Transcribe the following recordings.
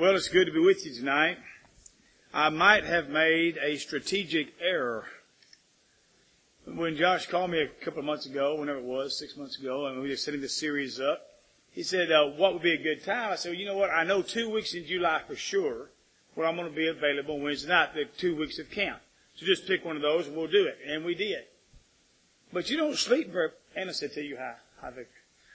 Well, it's good to be with you tonight. I might have made a strategic error. When Josh called me a couple of months ago, whenever it was, 6 months ago, and we were setting this series up, he said, what would be a good time? I said, well, you know what? I know 2 weeks in July for sure when I'm going to be available Wednesday night, the 2 weeks of camp. So just pick one of those and we'll do it. And we did. But you don't sleep very, Anna said to you, hi, Victor.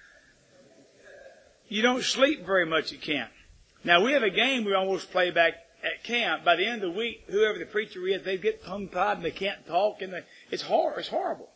You don't sleep very much at camp. Now, we have a game we almost play back at camp. By the end of the week, whoever the preacher is, they get tongue-tied and they can't talk, and it's horrible.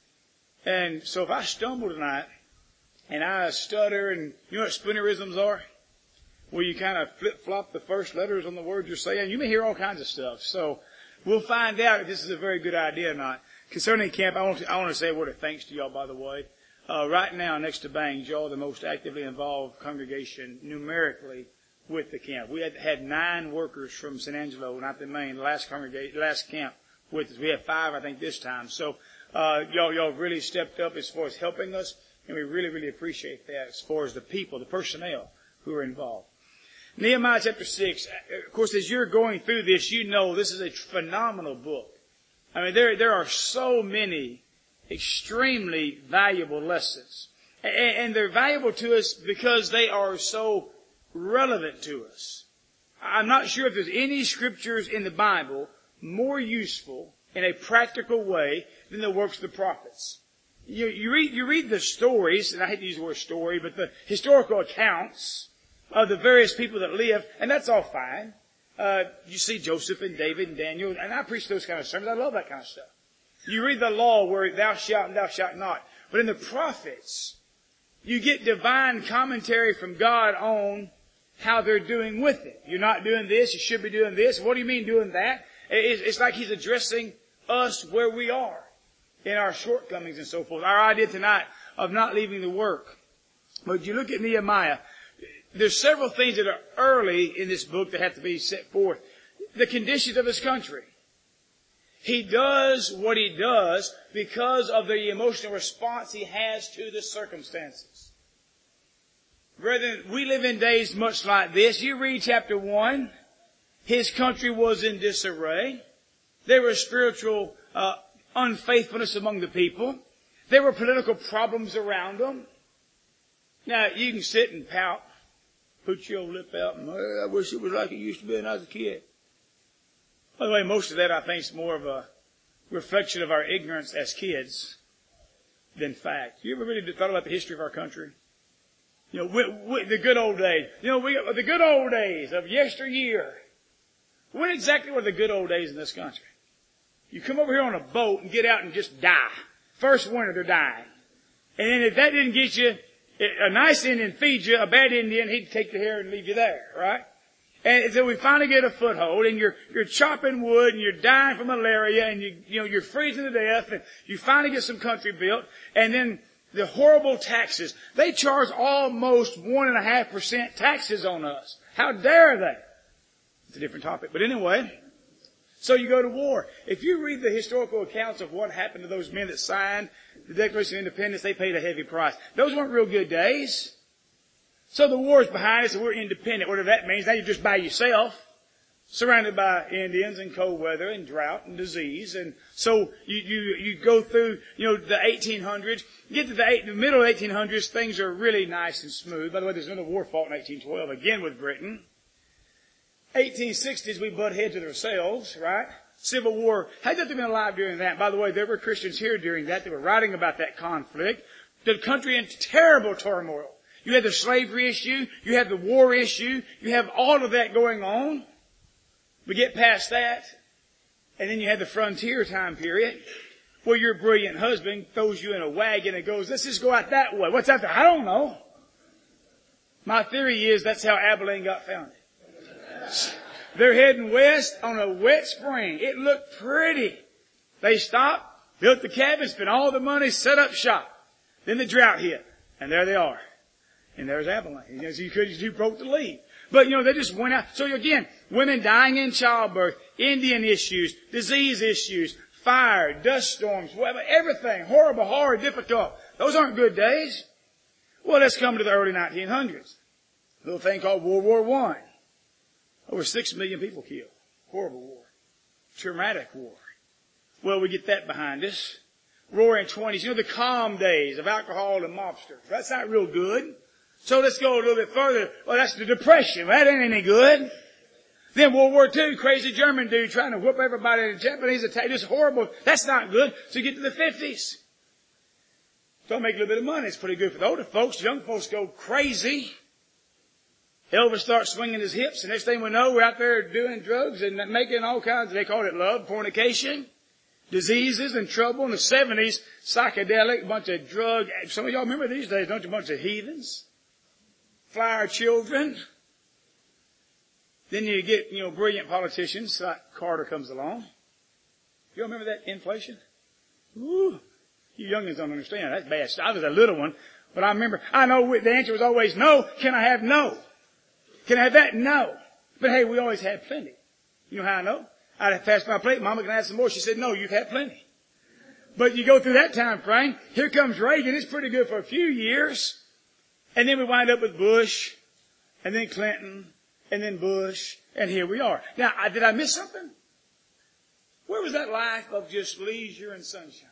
And so if I stumble tonight and I stutter, and you know what spoonerisms are? Where you kind of flip-flop the first letters on the words you're saying. You may hear all kinds of stuff. So we'll find out if this is a very good idea or not. Concerning camp, I want to say a word of thanks to y'all, by the way. Right now, next to Bangs, y'all are the most actively involved congregation numerically with the camp. We had 9 workers from San Angelo, not the main, last camp with us. We have 5, I think, this time. So, y'all really stepped up as far as helping us, and we really, really appreciate that as far as the people, the personnel who are involved. Nehemiah chapter 6, of course, as you're going through this, you know this is a phenomenal book. I mean, there are so many extremely valuable lessons. And they're valuable to us because they are so relevant to us. I'm not sure if there's any scriptures in the Bible more useful in a practical way than the works of the prophets. You read the stories, and I hate to use the word story, but the historical accounts of the various people that lived, and that's all fine. You see Joseph and David and Daniel, and I preach those kind of sermons. I love that kind of stuff. You read the law where thou shalt and thou shalt not. But in the prophets, you get divine commentary from God on how they're doing with it. You're not doing this, you should be doing this. What do you mean doing that? It's like He's addressing us where we are in our shortcomings and so forth. Our idea tonight of not leaving the work. But you look at Nehemiah, there's several things that are early in this book that have to be set forth. The conditions of his country. He does what he does because of the emotional response he has to the circumstances. Brethren, we live in days much like this. You read chapter 1. His country was in disarray. There was spiritual unfaithfulness among the people. There were political problems around them. Now, you can sit and pout, put your lip out, and I wish it was like it used to be when I was a kid. By the way, most of that, I think, is more of a reflection of our ignorance as kids than fact. You ever really thought about the history of our country? You know, the good old days. You know, the good old days of yesteryear. When exactly were the good old days in this country? You come over here on a boat and get out and just die. First winter, they're dying. And then if that didn't get you, a nice Indian feeds you, a bad Indian, he'd take the hair and leave you there, right? And so we finally get a foothold, and you're chopping wood, and you're dying from malaria, and you're freezing to death, and you finally get some country built, and then the horrible taxes. They charge almost 1.5% taxes on us. How dare they? It's a different topic. But anyway, so you go to war. If you read the historical accounts of what happened to those men that signed the Declaration of Independence, they paid a heavy price. Those weren't real good days. So the war's behind us and we're independent. Whatever that means, now you're just by yourself, surrounded by Indians and cold weather and drought and disease. And so you go through, the 1800s. You get to the middle of the 1800s, things are really nice and smooth. By the way, there's another war fought in 1812, again with Britain. 1860s, we butt heads with ourselves, right? Civil War. Had nothing been alive during that. By the way, there were Christians here during that. They were writing about that conflict. The country in terrible turmoil. You had the slavery issue. You had the war issue. You have all of that going on. We get past that. And then you had the frontier time period where your brilliant husband throws you in a wagon and goes, let's just go out that way. What's out there? I don't know. My theory is that's how Abilene got founded. They're heading west on a wet spring. It looked pretty. They stopped, built the cabin, spent all the money, set up shop. Then the drought hit. And there they are. And there's Abilene. You broke the lead. But, they just went out. So again, women dying in childbirth, Indian issues, disease issues, fire, dust storms, everything. Horrible, hard, difficult. Those aren't good days. Well, let's come to the early 1900s. A little thing called World War I. Over 6 million people killed. Horrible war. Traumatic war. Well, we get that behind us. Roaring 20s. You know, the calm days of alcohol and mobsters. That's not real good. So let's go a little bit further. Well, that's the Depression. That ain't any good. Then World War II, crazy German dude trying to whoop everybody. The Japanese attack. Just horrible. That's not good. So you get to the 50s. So I make a little bit of money. It's pretty good for the older folks. Young folks go crazy. Elvis starts swinging his hips, and next thing we know, we're out there doing drugs and making all kinds, they call it love, fornication, diseases and trouble. In the 70s, psychedelic, a bunch of drug. Some of y'all remember these days, don't you? A bunch of heathens. Fly our children. Then you get, brilliant politicians like Carter comes along. You remember that inflation? Ooh, you youngins don't understand. That's bad stuff. I was a little one, but I remember, I know the answer was always no. Can I have no? Can I have that? No. But hey, we always had plenty. You know how I know? I'd have passed my plate. Mama, can I have some more? She said, no, you've had plenty. But you go through that time frame. Here comes Reagan. It's pretty good for a few years. And then we wind up with Bush, and then Clinton, and then Bush, and here we are. Now, did I miss something? Where was that life of just leisure and sunshine?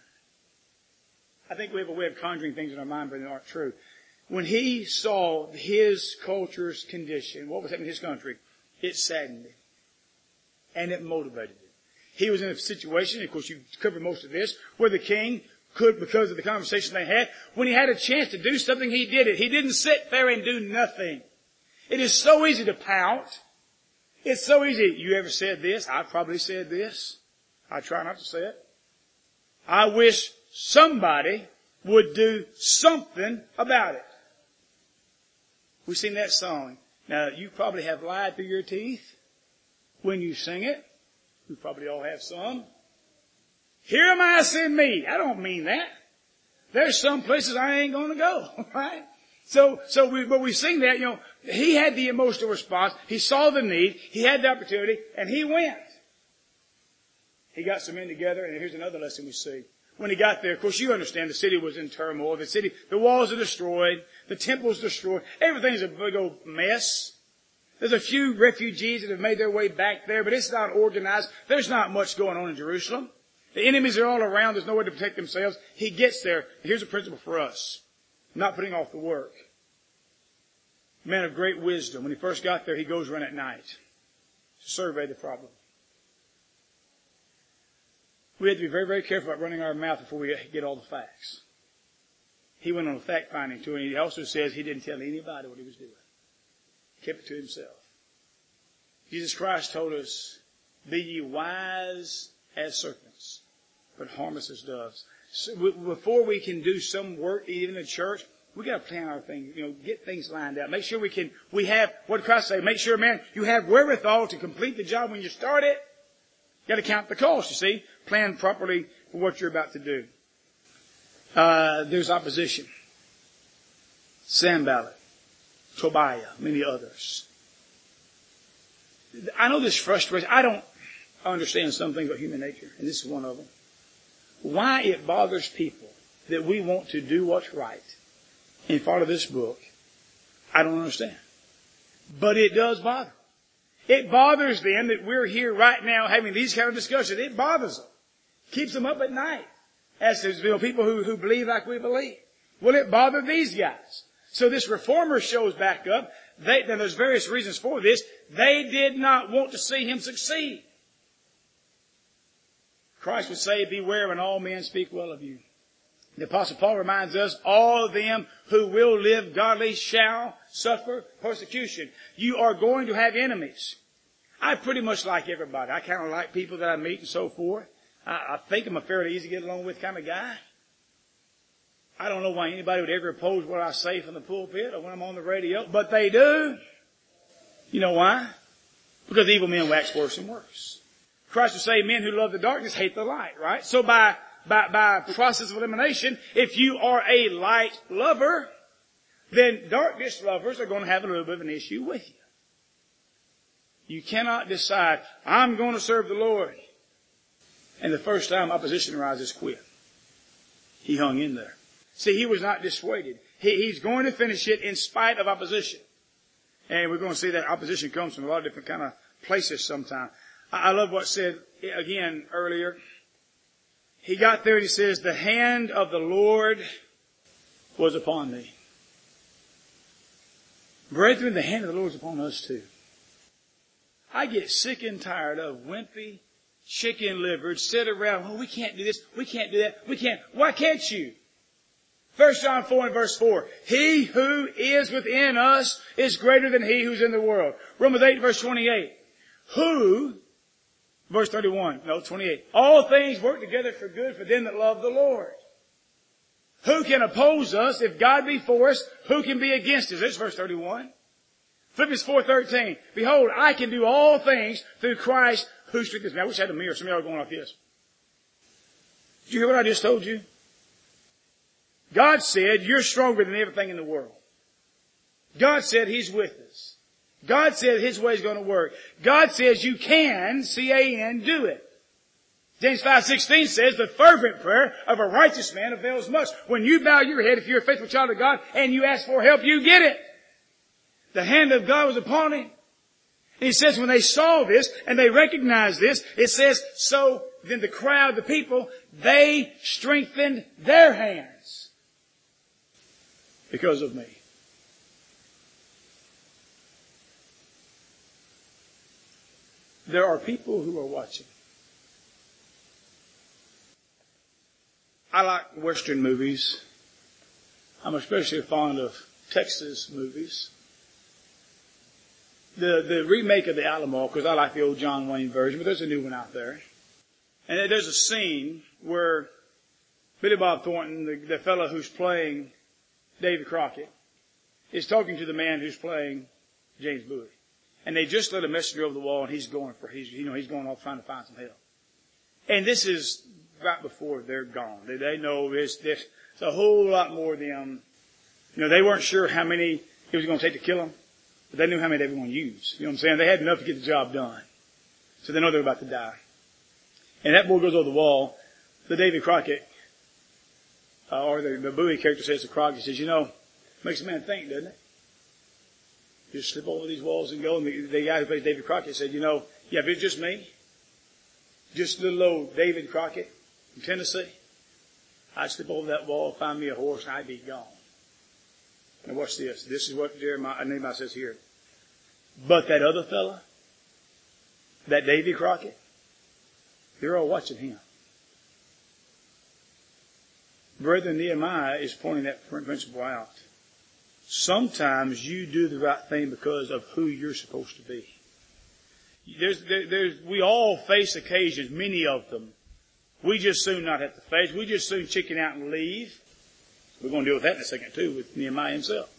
I think we have a way of conjuring things in our mind, but they aren't true. When he saw his culture's condition, what was happening in his country, it saddened him. And it motivated him. He was in a situation, of course you covered most of this, where the king could, because of the conversation they had, when he had a chance to do something, he did it. He didn't sit there and do nothing. It is so easy to pout. It's so easy. You ever said this? I've probably said this. I try not to say it. I wish somebody would do something about it. We sing that song. Now, you probably have lied through your teeth when you sing it. We probably all have some. Here am I, send me. I don't mean that. There's some places I ain't going to go, right? But we sing that, he had the emotional response. He saw the need. He had the opportunity, and he went. He got some men together, and here's another lesson we see. When he got there, of course, you understand the city was in turmoil. The walls are destroyed. The temple's destroyed. Everything's a big old mess. There's a few refugees that have made their way back there, but it's not organized. There's not much going on in Jerusalem. The enemies are all around. There's nowhere to protect themselves. He gets there. Here's a principle for us. Not putting off the work. Man of great wisdom. When he first got there, he goes around at night to survey the problem. We have to be very, very careful about running our mouth before we get all the facts. He went on a fact-finding tour, and he also says he didn't tell anybody what he was doing. He kept it to himself. Jesus Christ told us, be ye wise as serpents, but harmless as doves. So before we can do some work, even in church, we got to plan our things, get things lined out. Make sure we have, what did Christ say? Make sure, man, you have wherewithal to complete the job when you start it. You got to count the cost, you see. Plan properly for what you're about to do. There's opposition. Sanballat, Tobiah, many others. I know this frustration. I don't understand some things about human nature, and this is one of them. Why it bothers people that we want to do what's right and follow this book, I don't understand. But it does bother them. It bothers them that we're here right now having these kind of discussions. It bothers them. Keeps them up at night. As people who believe like we believe. Well, it bothered these guys. So this reformer shows back up. Now there's various reasons for this. They did not want to see him succeed. Christ would say, beware when all men speak well of you. The Apostle Paul reminds us, all of them who will live godly shall suffer persecution. You are going to have enemies. I pretty much like everybody. I kind of like people that I meet and so forth. I think I'm a fairly easy to get along with kind of guy. I don't know why anybody would ever oppose what I say from the pulpit or when I'm on the radio, but they do. You know why? Because evil men wax worse and worse. Christ would say men who love the darkness hate the light, right? So by process of elimination, if you are a light lover, then darkness lovers are going to have a little bit of an issue with you. You cannot decide, I'm going to serve the Lord. And the first time opposition arises, quit. He hung in there. See, he was not dissuaded. He's going to finish it in spite of opposition. And we're going to see that opposition comes from a lot of different kind of places sometime. I love what said again earlier. He got there and he says, the hand of the Lord was upon me. Brethren, the hand of the Lord is upon us too. I get sick and tired of wimpy, chicken-livered, sit around, oh, we can't do this, we can't do that, we can't. Why can't you? 1 John 4 and verse 4. He who is within us is greater than he who's in the world. Romans 8 verse 28. Who, verse 31, no, 28. All things work together for good for them that love the Lord. Who can oppose us? If God be for us, who can be against us? That's verse 31. Philippians 4:13. Behold, I can do all things through Christ who strengthens me. I wish I had a mirror. Some of y'all are going like this. Did you hear what I just told you? God said, you're stronger than everything in the world. God said He's with us. God said His way is going to work. God says you can, C-A-N, do it. James 5:16 says, the fervent prayer of a righteous man avails much. When you bow your head, if you're a faithful child of God, and you ask for help, you get it. The hand of God was upon him. And he says when they saw this, and they recognized this, it says, so then the crowd, the people, they strengthened their hands because of me. There are people who are watching. I like Western movies. I'm especially fond of Texas movies. The remake of the Alamo, because I like the old John Wayne version, but there's a new one out there. And there's a scene where Billy Bob Thornton, the fellow who's playing Davy Crockett, is talking to the man who's playing James Bowie. And they just let a messenger over the wall, and he's going off trying to find some help. And this is right before they're gone. They know it's a whole lot more of them. They weren't sure how many it was going to take to kill them, but they knew how many they were going to use. You know what I'm saying? They had enough to get the job done. So they know they're about to die. And that boy goes over the wall. The Davy Crockett, or the Bowie character says to Crockett, he says, makes a man think, doesn't it? Just slip over these walls and go. And the guy who plays Davy Crockett said, if it's just me, just little old David Crockett from Tennessee, I'd slip over that wall, find me a horse, and I'd be gone. Now watch this. This is what Nehemiah says here. But that other fella, that Davy Crockett, they're all watching him. Brethren, Nehemiah is pointing that principle out. Sometimes you do the right thing because of who you're supposed to be. We all face occasions, many of them. We just soon not have to face. We just soon chicken out and leave. We're going to deal with that in a second too with Nehemiah himself.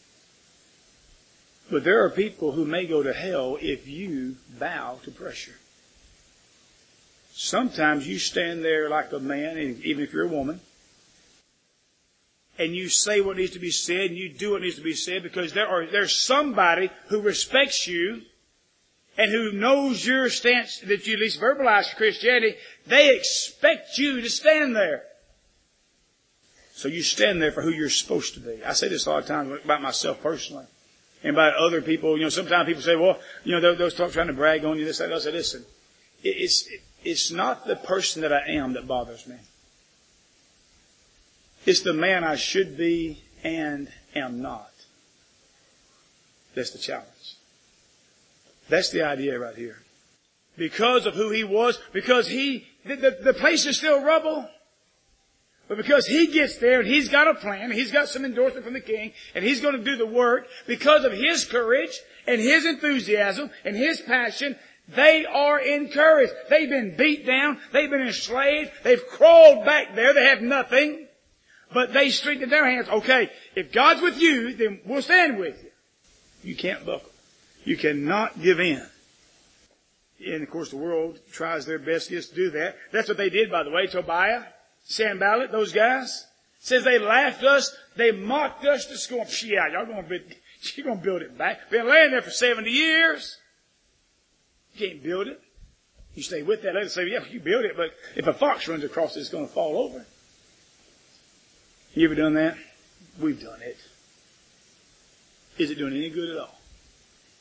But there are people who may go to hell if you bow to pressure. Sometimes you stand there like a man, even if you're a woman, and you say what needs to be said, and you do what needs to be said, because there's somebody who respects you and who knows your stance that you at least verbalize for Christianity. They expect you to stand there. So you stand there for who you're supposed to be. I say this a lot of times about myself personally and about other people. Sometimes people say, well, those talk trying to brag on you, this, that. I say, listen, it's not the person that I am that bothers me. It's the man I should be and am not. That's the challenge. That's the idea right here. Because of who he was, because the place is still rubble, but because he gets there and he's got a plan, and he's got some endorsement from the king, and he's going to do the work, because of his courage and his enthusiasm and his passion, they are encouraged. They've been beat down. They've been enslaved. They've crawled back there. They have nothing. But they strengthened their hands. Okay, if God's with you, then we'll stand with you. You can't buckle. You cannot give in. And of course the world tries their best to do that. That's what they did, by the way. Tobiah, Sanballat, those guys. Says they laughed us. They mocked us to scorn. Yeah, you're going to build it back. Been laying there for 70 years. You can't build it. You stay with that. Let say, yeah, you build it, but if a fox runs across it, it's going to fall over. You ever done that? We've done it. Is it doing any good at all?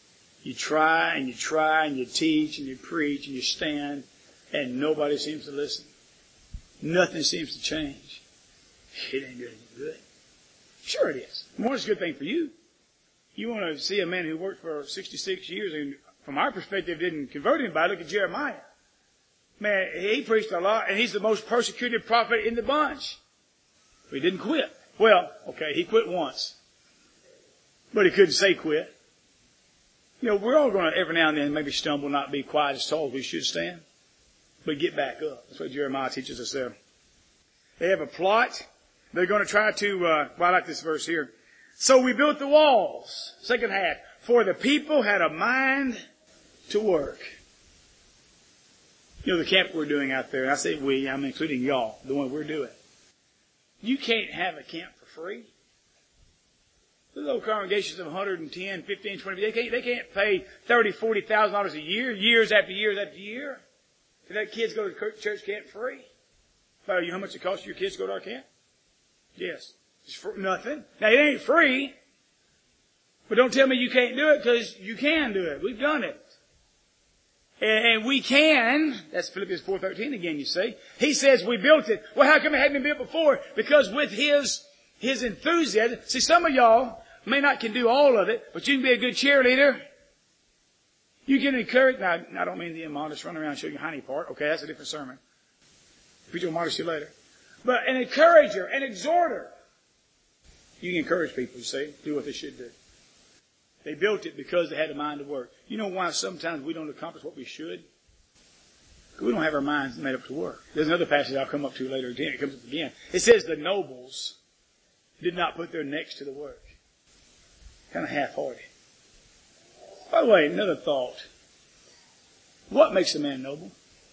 You try and you try and you teach and you preach and you stand, and nobody seems to listen. Nothing seems to change. It ain't doing any good. Sure it is. More is a good thing for you. You want to see a man who worked for 66 years and from our perspective didn't convert anybody. Look at Jeremiah. Man, he preached a lot and he's the most persecuted prophet in the bunch. But he didn't quit. Well, okay, he quit once. But he couldn't say quit. You know, we're all going to every now and then maybe stumble, not be quiet as tall as we should stand. But get back up. That's what Jeremiah teaches us there. They have a plot. They're going to try to, I like this verse here. So we built the walls. Second half. For the people had a mind to work. You know, the camp we're doing out there, and I say we, I'm including y'all, the one we're doing. You can't have a camp for free. The little congregations of 110, 15, 20, they can't pay $30,000, $40,000 a year, years after years after year, to let kids go to church camp free. But you know how much it costs your kids to go to our camp? Yes. It's for nothing. Now, it ain't free, but don't tell me you can't do it, because you can do it. We've done it. And we can. That's Philippians 4:13 again, you see. He says we built it. Well, how come it hadn't been built before? Because with his enthusiasm. See, some of y'all may not can do all of it, but you can be a good cheerleader. You can encourage. Now, I don't mean the immodest run around and show your honey part. Okay, that's a different sermon. Preach will modest you later. But an encourager, an exhorter. You can encourage people, you see, do what they should do. They built it because they had a mind to work. You know why sometimes we don't accomplish what we should? Because we don't have our minds made up to work. There's another passage I'll come up to later again. It comes up again. It says the nobles did not put their necks to the work. Kind of half-hearted. By the way, another thought. What makes a man noble?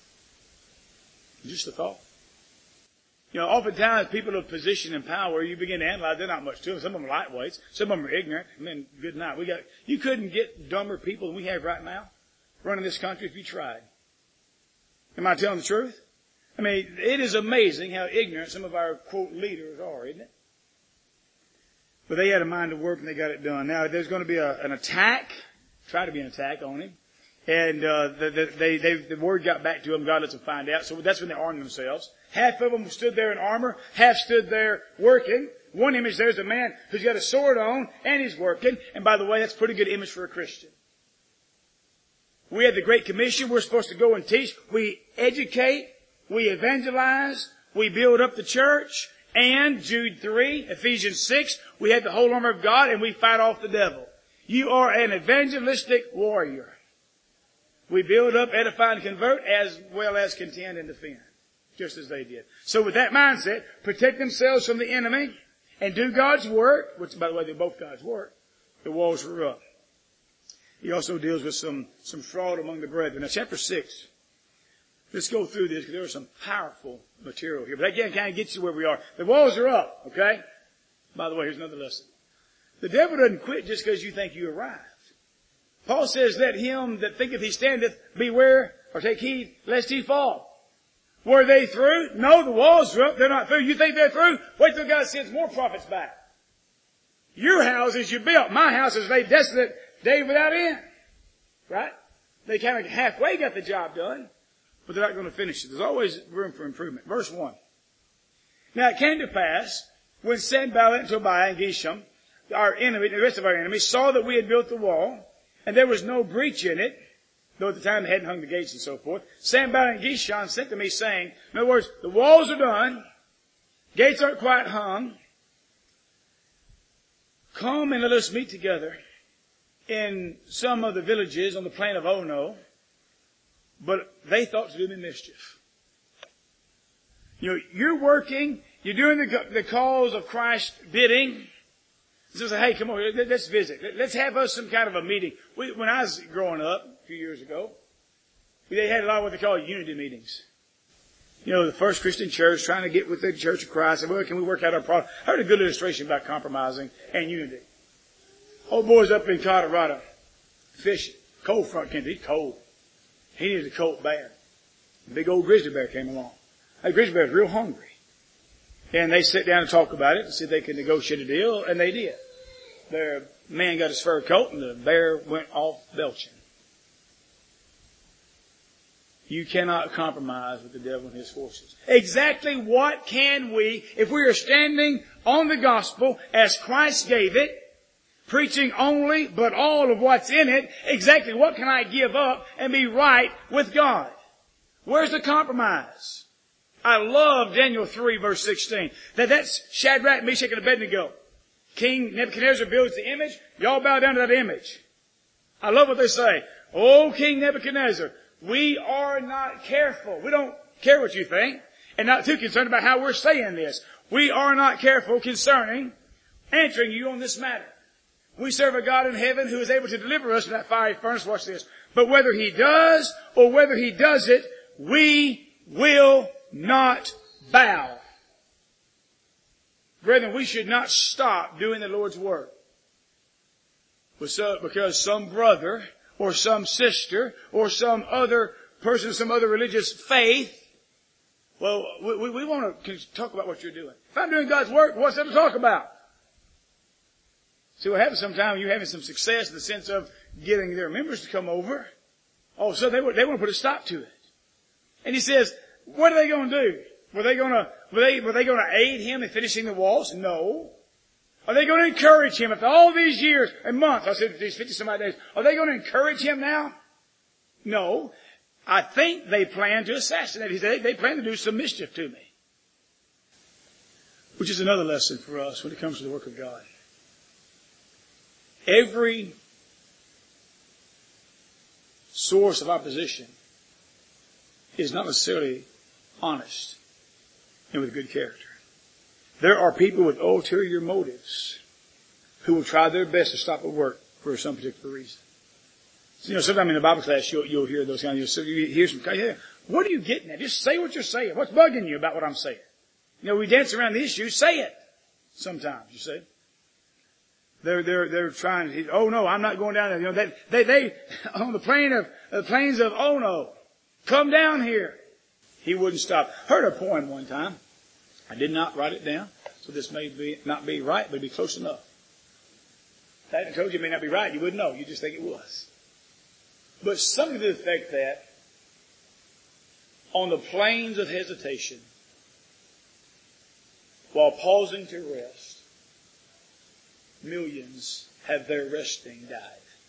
Just a thought. You know, oftentimes people of position and power, you begin to analyze, they're not much to them. Some of them are lightweights. Some of them are ignorant. I mean, good night. You couldn't get dumber people than we have right now running this country if you tried. Am I telling the truth? I mean, it is amazing how ignorant some of our, quote, leaders are, isn't it? But they had a mind to work and they got it done. Now, there's going to be an attack, try to be an attack on him. And the word got back to them. God lets them find out. So that's when they armed themselves. Half of them stood there in armor. Half stood there working. One image, there's a man who's got a sword on and he's working. And by the way, that's a pretty good image for a Christian. We had the Great Commission. We're supposed to go and teach. We educate. We evangelize. We build up the church. And Jude 3, Ephesians 6, we have the whole armor of God and we fight off the devil. You are an evangelistic warrior. We build up, edify, and convert as well as contend and defend. Just as they did. So with that mindset, protect themselves from the enemy and do God's work, which by the way, they're both God's work. The walls were up. He also deals with some fraud among the brethren. Now chapter 6. Let's go through this because there is some powerful material here. But again, kind of gets you where we are. The walls are up, okay? By the way, here's another lesson. The devil doesn't quit just because you think you arrived. Paul says, let him that thinketh he standeth beware or take heed lest he fall. Were they through? No, the walls are up. They're not through. You think they're through? Wait till God sends more prophets back. Your houses you built. My house is laid desolate, day without end. Right? They kind of halfway got the job done. But they're not going to finish it. There's always room for improvement. Verse 1. Now it came to pass, when Sanballat and Tobiah and Geshem, our enemy, the rest of our enemies, saw that we had built the wall, and there was no breach in it, though at the time they hadn't hung the gates and so forth, Sanballat and Geshem sent to me saying, in other words, the walls are done, gates aren't quite hung, come and let us meet together in some of the villages on the plain of Ono. But they thought to do me mischief. You know, you're working, you're doing the cause of Christ's bidding. So say, hey, come on, let's visit. Let's have us some kind of a meeting. When I was growing up a few years ago, they had a lot of what they call unity meetings. You know, the First Christian Church trying to get with the Church of Christ. And, well, can we work out our problem? I heard a good illustration about compromising and unity. Old boys up in Colorado fishing. Cold front country. He's cold. He needed a colt bear. A big old grizzly bear came along. That grizzly bear was real hungry. And they sat down and talked about it and see if they could negotiate a deal, and they did. Their The man got his fur coat and the bear went off belching. You cannot compromise with the devil and his forces. Exactly what can we, if we are standing on the gospel as Christ gave it, preaching only but all of what's in it, exactly what can I give up and be right with God? Where's the compromise? I love Daniel 3 verse 16. That's Shadrach, Meshach, and Abednego. King Nebuchadnezzar builds the image. Y'all bow down to that image. I love what they say. Oh, King Nebuchadnezzar, we are not careful. We don't care what you think. And not too concerned about how we're saying this. We are not careful concerning answering you on this matter. We serve a God in heaven who is able to deliver us from that fiery furnace. Watch this. But whether He does or whether He doesn't, we will not bow. Brethren, we should not stop doing the Lord's work. Because some brother or some sister or some other person, some other religious faith, well, we want to talk about what you're doing. If I'm doing God's work, what's there to talk about? See, what happens sometimes, you're having some success in the sense of getting their members to come over. All of a sudden, they want to put a stop to it. And he says, what are they going to do? Were they going to aid him in finishing the walls? No. Are they going to encourage him after all these years and months? I said these 50 some odd days. Are they going to encourage him now? No. I think they plan to assassinate him. He said they plan to do some mischief to me. Which is another lesson for us when it comes to the work of God. Every source of opposition is not necessarily honest and with good character. There are people with ulterior motives who will try their best to stop a work for some particular reason. So, sometimes in the Bible class you'll hear those kind of, you hear some kind of, what are you getting at? Just say what you're saying. What's bugging you about what I'm saying? We dance around the issue. Say it. Sometimes, you see. They're trying to, oh no, I'm not going down there. They on the plains of oh no, come down here. He wouldn't stop. Heard a poem one time. I did not write it down, so this may not be right, but it'd be close enough. If I hadn't told you it may not be right, you wouldn't know. You just think it was. But something to the effect that on the plains of hesitation, while pausing to rest, millions have their resting died.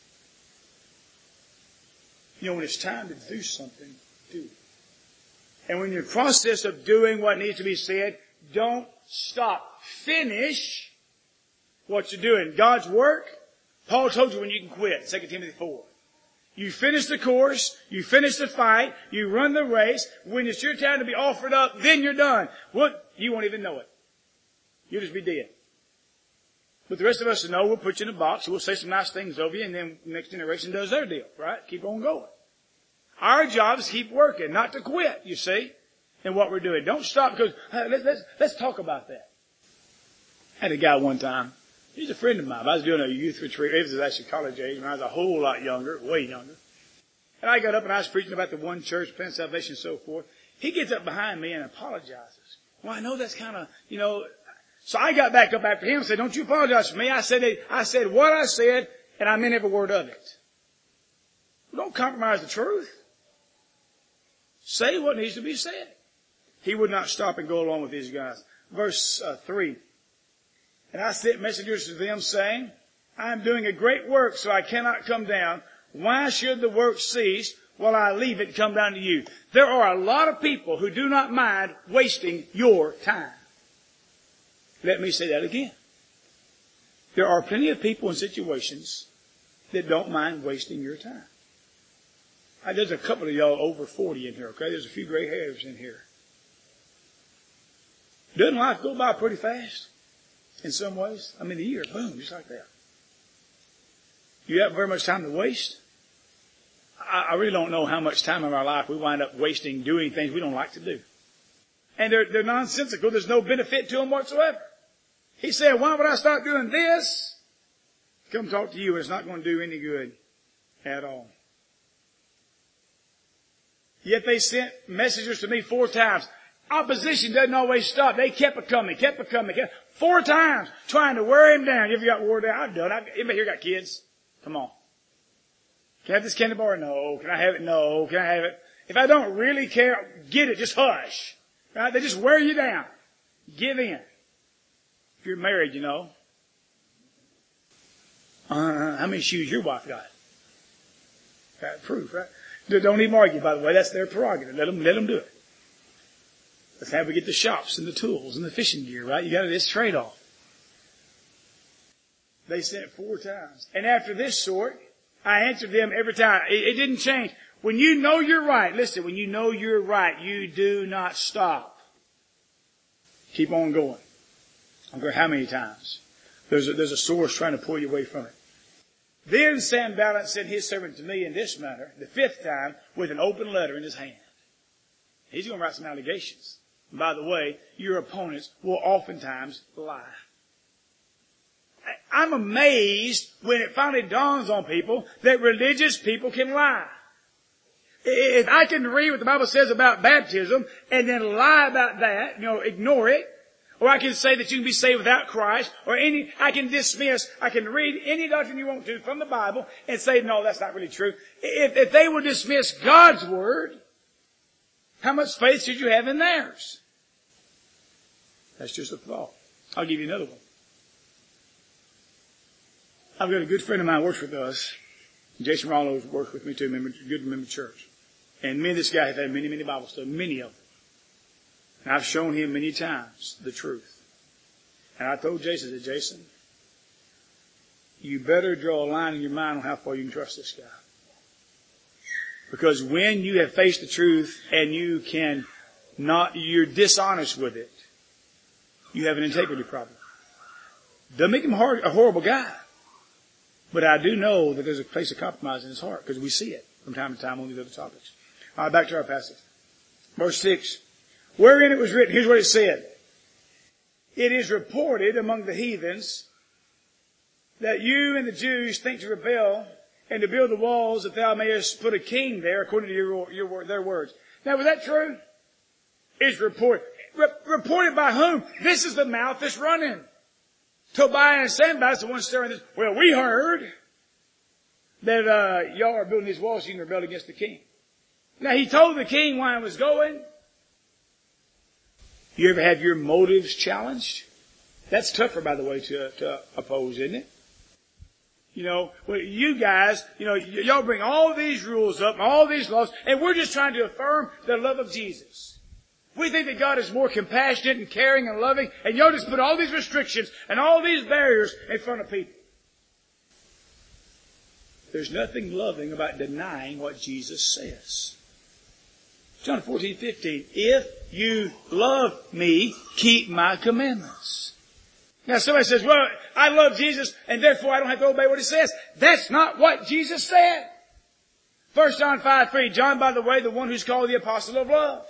When it's time to do something, do it. And when you're in the process of doing what needs to be said, don't stop. Finish what you're doing. God's work, Paul told you when you can quit, 2 Timothy 4. You finish the course, you finish the fight, you run the race. When it's your time to be offered up, then you're done. You won't even know it. You'll just be dead. But the rest of us know we'll put you in a box, we'll say some nice things over you, and then the next generation does their deal, right? Keep on going. Our job is to keep working, not to quit, you see, in what we're doing. Don't stop because, let's talk about that. I had a guy one time, he's a friend of mine. I was doing a youth retreat. It was actually college age when I was a whole lot younger, way younger. And I got up and I was preaching about the one church, plan salvation and so forth. He gets up behind me and apologizes. Well, I know that's kind of, So I got back up after him and said, don't you apologize for me. I said what I said, and I meant every word of it. Well, don't compromise the truth. Say what needs to be said. He would not stop and go along with these guys. Verse 3. And I sent messengers to them saying, I am doing a great work, so I cannot come down. Why should the work cease while I leave it and come down to you? There are a lot of people who do not mind wasting your time. Let me say that again. There are plenty of people in situations that don't mind wasting your time. There's a couple of y'all over 40 in here, okay? There's a few gray hairs in here. Doesn't life go by pretty fast in some ways? The year, boom, just like that. You have very much time to waste. I really don't know how much time of our life we wind up wasting doing things we don't like to do. And they're nonsensical. There's no benefit to them whatsoever. He said, why would I start doing this? Come talk to you, and it's not going to do any good at all. Yet they sent messengers to me 4 times. Opposition doesn't always stop. They kept coming. 4 times trying to wear him down. You ever got wore down? I've done it. Anybody here got kids? Come on. Can I have this candy bar? No. Can I have it? No. Can I have it? If I don't really care, get it. Just hush. Right? They just wear you down. Give in. If you're married, you know. How many shoes your wife got? Got proof, right? Don't even argue, by the way. That's their prerogative. Let them do it. That's how we get the shops and the tools and the fishing gear, right? You got this trade-off. They sent 4 times. And after this sort, I answered them every time. It didn't change. When you know you're right, listen, when you know you're right, you do not stop. Keep on going. I don't care how many times. There's a source trying to pull you away from it. Then Sanballat sent his servant to me in this manner, the 5th time, with an open letter in his hand. He's going to write some allegations. And by the way, your opponents will oftentimes lie. I'm amazed when it finally dawns on people that religious people can lie. If I can read what the Bible says about baptism and then lie about that, ignore it, or I can say that you can be saved without Christ, I can read any doctrine you want to from the Bible and say, no, that's not really true. If they will dismiss God's Word, how much faith should you have in theirs? That's just a thought. I'll give you another one. I've got a good friend of mine who works with us. Jason Rollo works with me too, good member of church. And me and this guy have had many, many Bible studies, many of them. And I've shown him many times the truth. And I told Jason, I said, Jason, you better draw a line in your mind on how far you can trust this guy. Because when you have faced the truth and you're dishonest with it, you have an integrity problem. Doesn't make him a horrible guy. But I do know that there's a place of compromise in his heart because we see it from time to time on these other topics. All right, back to our passage. Verse 6. Wherein it was written, here's what it said. It is reported among the heathens that you and the Jews think to rebel and to build the walls that thou mayest put a king there according to their words. Now, was that true? It's reported. Reported by whom? This is the mouth that's running. Tobiah and Sanballat, the one stirring this. Well, we heard that y'all are building these walls so you can rebel against the king. Now, he told the king why it was going. You ever have your motives challenged? That's tougher, by the way, to oppose, isn't it? You guys, y'all bring all these rules up and all these laws, and we're just trying to affirm the love of Jesus. We think that God is more compassionate and caring and loving, and y'all just put all these restrictions and all these barriers in front of people. There's nothing loving about denying what Jesus says. John 14:15. If you love me, keep my commandments. Now somebody says, well, I love Jesus and therefore I don't have to obey what he says. That's not what Jesus said. 1 John 5:3. John, by the way, the one who's called the apostle of love.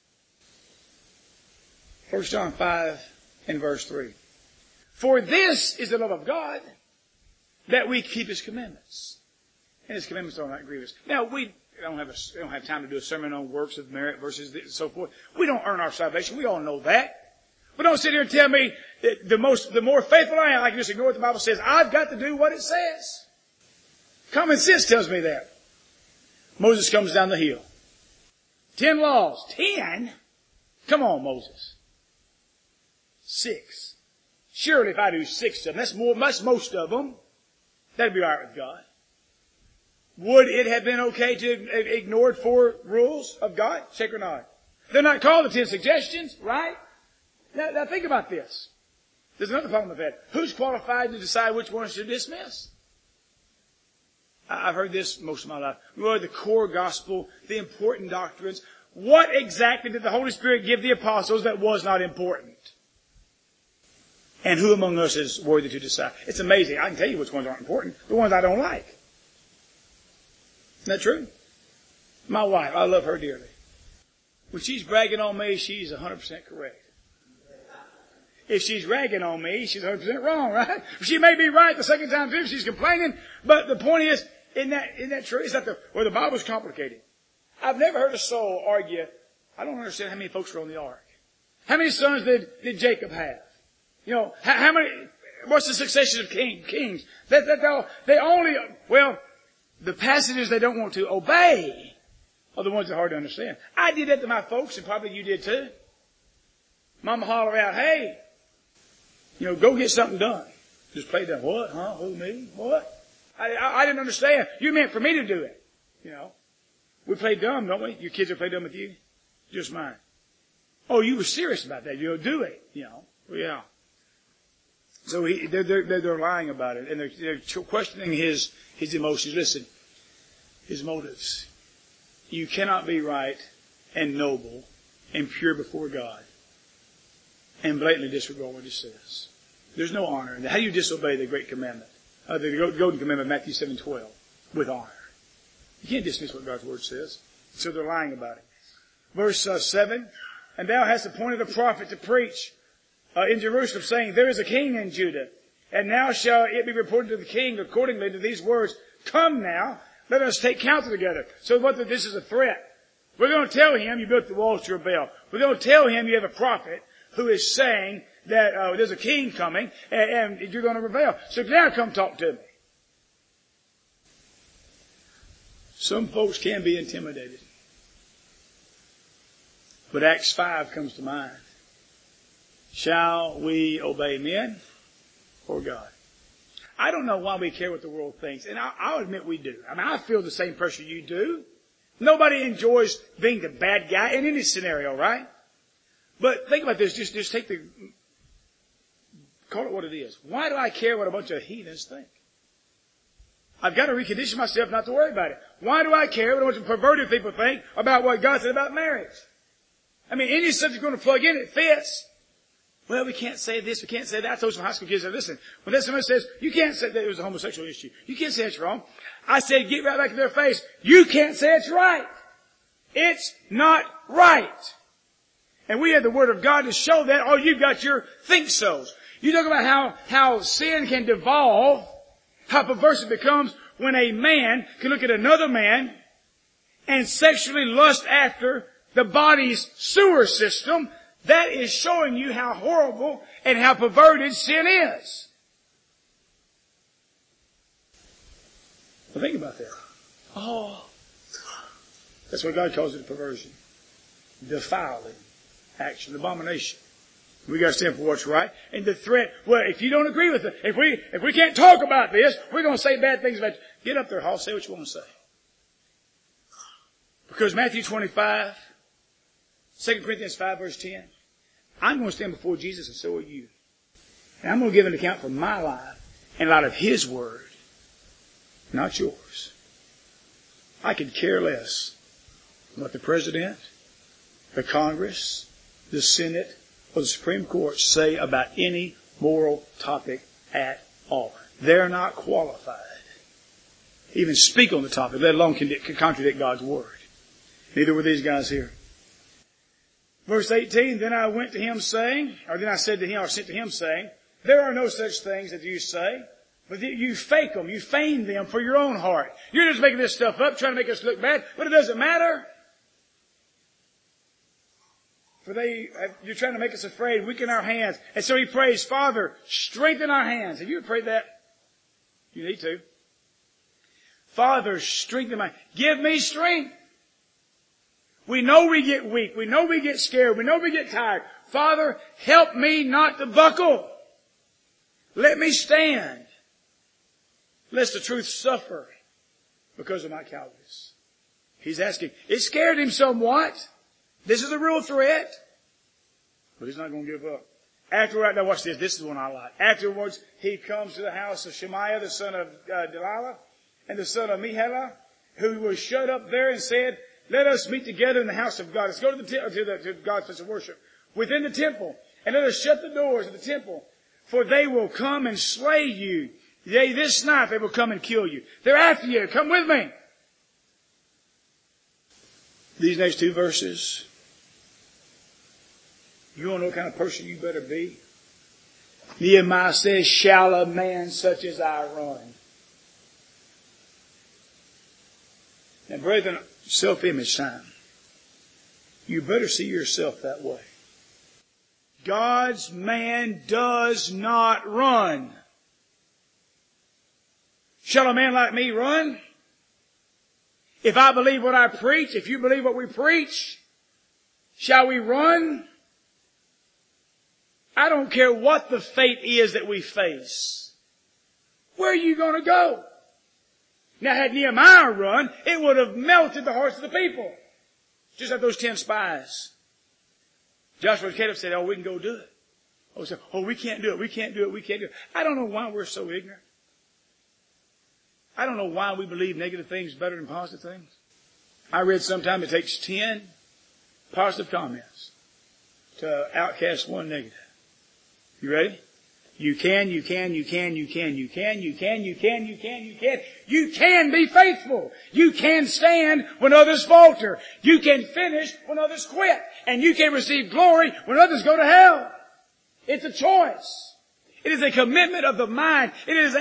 1 John 5 and verse 3. For this is the love of God, that we keep his commandments. And his commandments are not grievous. Now, we don't have time to do a sermon on works of merit versus and so forth. We don't earn our salvation. We all know that. But don't sit here and tell me that the more faithful I am, I can just ignore what the Bible says. I've got to do what it says. Common sense tells me that. Moses comes down the hill. 10 laws. 10? Come on, Moses. 6. Surely if I do 6 of them, that's most of them. That'd be all right with God. Would it have been okay to ignore 4 rules of God? Check or not? They're not called the 10 suggestions, right? Now think about this. There's another problem with that. Who's qualified to decide which ones to dismiss? I've heard this most of my life. Really, the core gospel, the important doctrines. What exactly did the Holy Spirit give the apostles that was not important? And who among us is worthy to decide? It's amazing. I can tell you which ones aren't important. The ones I don't like. Isn't that true? My wife, I love her dearly. When she's bragging on me, she's 100% correct. If she's ragging on me, she's 100% wrong, right? She may be right the second time too if she's complaining. But the point is, isn't that true? It's not the Bible's complicated. I've never heard a soul argue, I don't understand how many folks were on the ark. How many sons did Jacob have? You know, how many, what's the succession of kings? The passages they don't want to obey are the ones that are hard to understand. I did that to my folks, and probably you did too. Mama holler out, hey, go get something done. Just play dumb. What? Huh? Who, me? What? I didn't understand. You meant for me to do it. We play dumb, don't we? Your kids will play dumb with you? Just mine. Oh, you were serious about that. Do it. Yeah. So they're lying about it, and they're questioning his emotions. Listen, his motives. You cannot be right and noble and pure before God and blatantly disregard what He says. There's no honor in that. How do you disobey the great commandment, the golden commandment, Matthew 7:12, with honor? You can't dismiss what God's Word says. So they're lying about it. Verse 7, and thou hast appointed a prophet to preach in Jerusalem, saying, there is a king in Judah. And now shall it be reported to the king accordingly to these words, come now, let us take counsel together. So this is a threat. We're going to tell him you built the walls to rebel. We're going to tell him you have a prophet who is saying that there's a king coming and you're going to rebel. So now come talk to me. Some folks can be intimidated. But Acts 5 comes to mind. Shall we obey men or God? I don't know why we care what the world thinks. And I'll admit we do. I feel the same pressure you do. Nobody enjoys being the bad guy in any scenario, right? But think about this. Just call it what it is. Why do I care what a bunch of heathens think? I've got to recondition myself not to worry about it. Why do I care what a bunch of perverted people think about what God said about marriage? Any subject going to plug in, it fits. Well, we can't say this, we can't say that. I told some high school kids, listen, when someone says, you can't say that it was a homosexual issue. You can't say it's wrong. I said, get right back in their face. You can't say it's right. It's not right. And we have the Word of God to show that. Oh, you've got your think-sos. You talk about how sin can devolve, how perverse it becomes when a man can look at another man and sexually lust after the body's sewer system. That is showing you how horrible and how perverted sin is. Well, think about that. Oh, that's what God calls it, perversion. Defiling action, abomination. We got to stand for what's right. And the threat, well, if you don't agree with it, if we can't talk about this, we're going to say bad things about you. Get up there, Hall, say what you want to say. Because Matthew 25, 2 Corinthians 5 verse 10, I'm going to stand before Jesus and so are you. And I'm going to give an account for my life and out of His Word, not yours. I could care less what the President, the Congress, the Senate, or the Supreme Court say about any moral topic at all. They're not qualified to even speak on the topic, let alone contradict God's Word. Neither were these guys here. Verse 18, then I sent to him saying, there are no such things as you say, but you fake them, you feign them for your own heart. You're just making this stuff up, trying to make us look bad, but it doesn't matter. You're trying to make us afraid, weaken our hands. And so he prays, Father, strengthen our hands. Have you ever prayed that? You need to. Father, strengthen give me strength. We know we get weak. We know we get scared. We know we get tired. Father, help me not to buckle. Let me stand. Lest the truth suffer because of my cowardice. He's asking. It scared him somewhat. This is a real threat. But he's not going to give up. Afterward, now watch this. This is one I like. Afterwards, he comes to the house of Shemaiah, the son of Delilah, and the son of Mehelah, who was shut up there and said, let us meet together in the house of God. Let's go to God's place of worship. Within the temple. And let us shut the doors of the temple. For they will come and slay you. Yea, this night they will come and kill you. They're after you. Come with me. These next two verses. You want to know what kind of person you better be? Nehemiah says, shall a man such as I run? Now, brethren, self-image time. You better see yourself that way. God's man does not run. Shall a man like me run? If I believe what I preach, if you believe what we preach, shall we run? I don't care what the fate is that we face. Where are you going to go? Now, had Nehemiah run, it would have melted the hearts of the people. Just like those 10 spies. Joshua and Caleb said, oh, we can go do it. Oh, we can't do it. We can't do it. We can't do it. I don't know why we're so ignorant. I don't know why we believe negative things better than positive things. I read sometime it takes 10 positive comments to outcast one negative. You ready? You can be faithful. You can stand when others falter. You can finish when others quit. And you can receive glory when others go to hell. It's a choice. It is a commitment of the mind.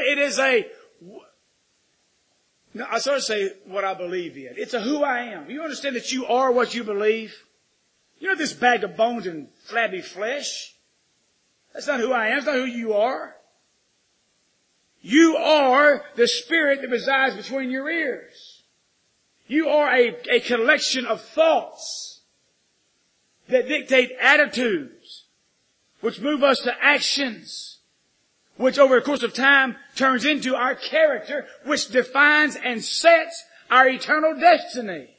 I sort of say what I believe in. It's a who I am. You understand that you are what you believe? You're not this bag of bones and flabby flesh. That's not who I am. That's not who you are. You are the spirit that resides between your ears. You are a collection of thoughts that dictate attitudes, which move us to actions, which over the course of time turns into our character, which defines and sets our eternal destiny.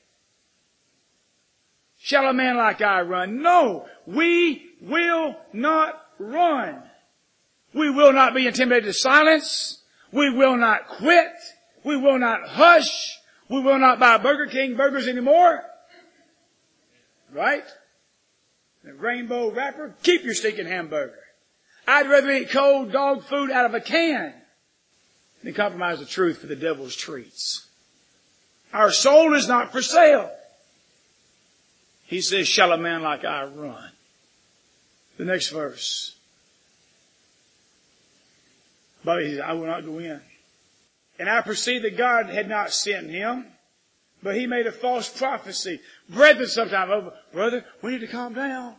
Shall a man like I run? No, we will not run. We will not be intimidated to silence. We will not quit. We will not hush. We will not buy Burger King burgers anymore. Right? The rainbow wrapper, keep your stinking hamburger. I'd rather eat cold dog food out of a can than compromise the truth for the devil's treats. Our soul is not for sale. He says, shall a man like I run? The next verse. But he says, I will not go in. And I perceived that God had not sent him, but he made a false prophecy. Brethren, sometimes, brother, we need to calm down.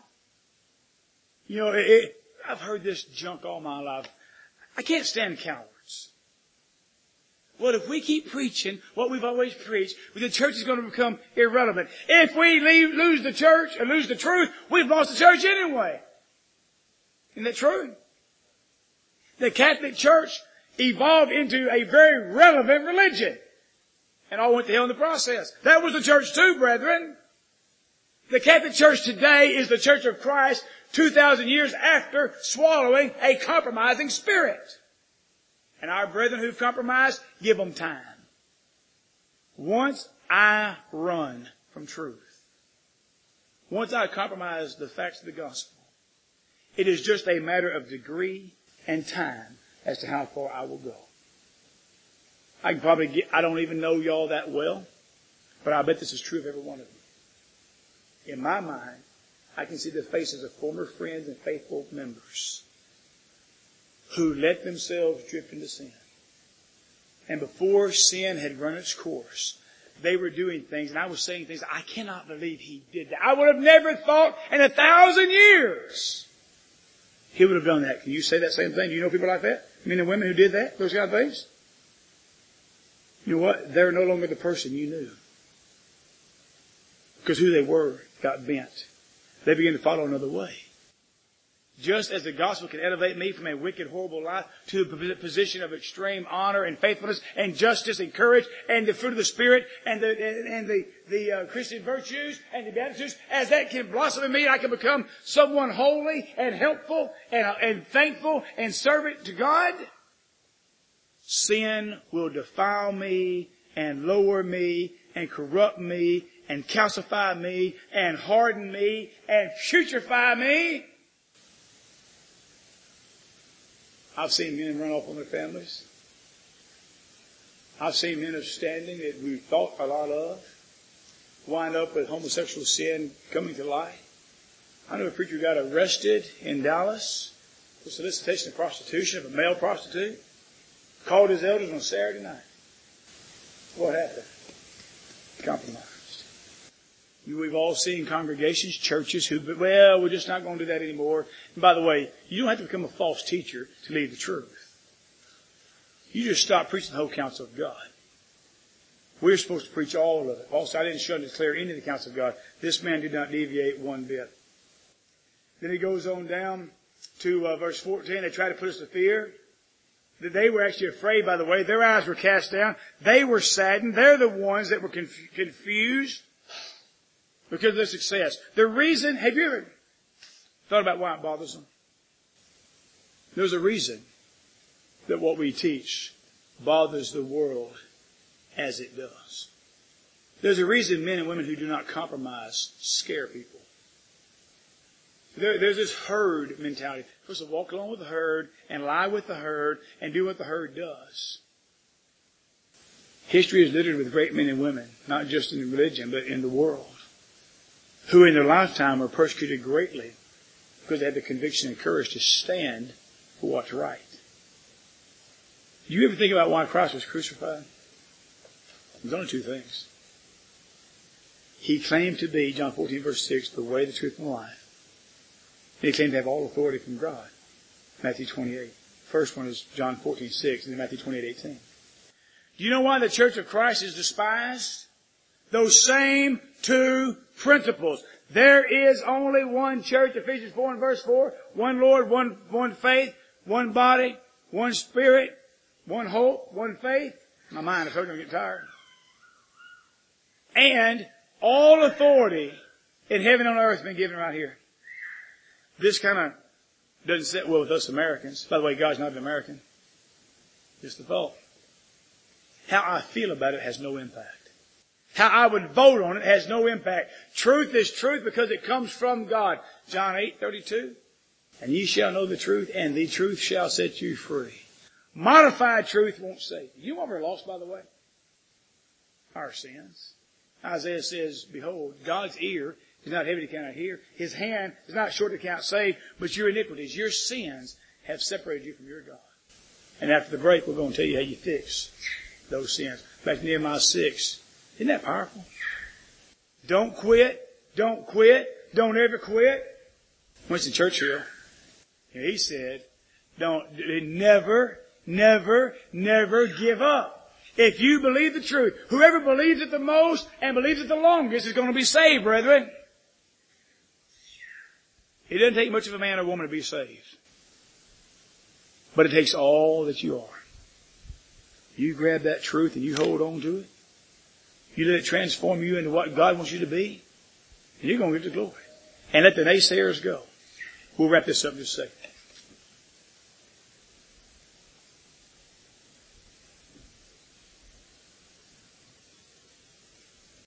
You know, I've heard this junk all my life. I can't stand cowards. Well, if we keep preaching what we've always preached, the church is going to become irrelevant. If we lose the church or lose the truth, we've lost the church anyway. Isn't that true? The Catholic Church evolved into a very relevant religion. And all went to hell in the process. That was the church too, brethren. The Catholic Church today is the Church of Christ 2,000 years after swallowing a compromising spirit. And our brethren who've compromised, give them time. Once I run from truth, once I compromise the facts of the gospel, it is just a matter of degree and time as to how far I will go. I don't even know y'all that well, but I bet this is true of every one of you. In my mind, I can see the faces of former friends and faithful members who let themselves drift into sin. And before sin had run its course, they were doing things, and I was saying things, I cannot believe he did that. I would have never thought in 1,000 years he would have done that. Can you say that same thing? Do you know people like that? Men and women who did that? Those kind of things? You know what? They're no longer the person you knew. Because who they were got bent. They began to follow another way. Just as the gospel can elevate me from a wicked, horrible life to a position of extreme honor and faithfulness and justice and courage and the fruit of the Spirit and the Christian virtues and the Beatitudes, as that can blossom in me, I can become someone holy and helpful and thankful and servant to God. Sin will defile me and lower me and corrupt me and calcify me and harden me and putrefy me. I've seen men run off on their families. I've seen men of standing that we thought a lot of wind up with homosexual sin coming to light. I know a preacher got arrested in Dallas for solicitation of prostitution of a male prostitute. Called his elders on Saturday night. What happened? Compromised. We've all seen congregations, churches who, well, we're just not going to do that anymore. And by the way, you don't have to become a false teacher to leave the truth. You just stop preaching the whole counsel of God. We're supposed to preach all of it. Paul said, I didn't shun to declare any of the counsel of God. This man did not deviate one bit. Then he goes on down to verse 14. They try to put us to fear. They were actually afraid, by the way. Their eyes were cast down. They were saddened. They're the ones that were confused because of their success. The reason, have you ever thought about why it bothers them? There's a reason that what we teach bothers the world as it does. There's a reason men and women who do not compromise scare people. There's this herd mentality. We're supposed to walk along with the herd and lie with the herd and do what the herd does. History is littered with great men and women, not just in religion, but in the world, who in their lifetime were persecuted greatly because they had the conviction and courage to stand for what's right. Do you ever think about why Christ was crucified? There's only two things. He claimed to be, John 14, verse 6, the way, the truth, and the life. He claimed to have all authority from God. Matthew 28. First one is John 14, 6, and then Matthew 28, 18. Do you know why the Church of Christ is despised? Those same two principles. There is only one church, Ephesians 4 and verse 4. One Lord, one faith, one body, one Spirit, one hope, one faith. My mind, I told you I'm getting tired. And all authority in heaven and on earth has been given right here. This kind of doesn't sit well with us Americans. By the way, God's not an American. Just the thought. How I feel about it has no impact. How I would vote on it has no impact. Truth is truth because it comes from God. John 8:32. And ye shall know the truth, and the truth shall set you free. Modified truth won't save you. You know what we're lost, by the way? Our sins. Isaiah says, behold, God's ear is not heavy to cannot hear. His hand is not short to cannot save, but your iniquities, your sins have separated you from your God. And after the break, we're going to tell you how you fix those sins. Back to Nehemiah 6. Isn't that powerful? Don't quit. Don't quit. Don't ever quit. Winston Churchill, he said, never give up. If you believe the truth, whoever believes it the most and believes it the longest is going to be saved, brethren. It doesn't take much of a man or woman to be saved. But it takes all that you are. You grab that truth and you hold on to it. You let it transform you into what God wants you to be. And you're going to get the glory. And let the naysayers go. We'll wrap this up in just a second.